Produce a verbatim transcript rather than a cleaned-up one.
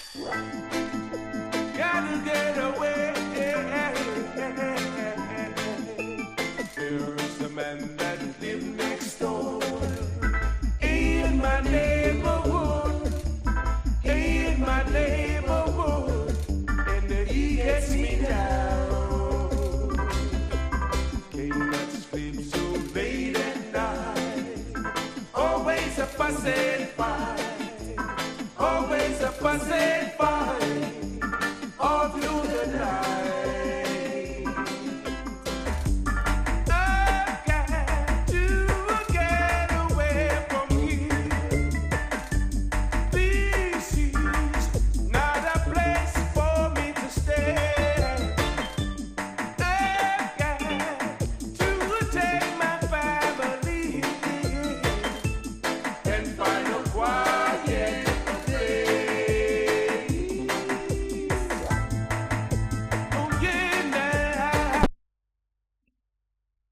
Gotta get away. There's a man that lives next door in my neighborhood, in my neighborhood, and he gets me down. Can't sleep so late at night. Always a fuss and fight. Always a fuss and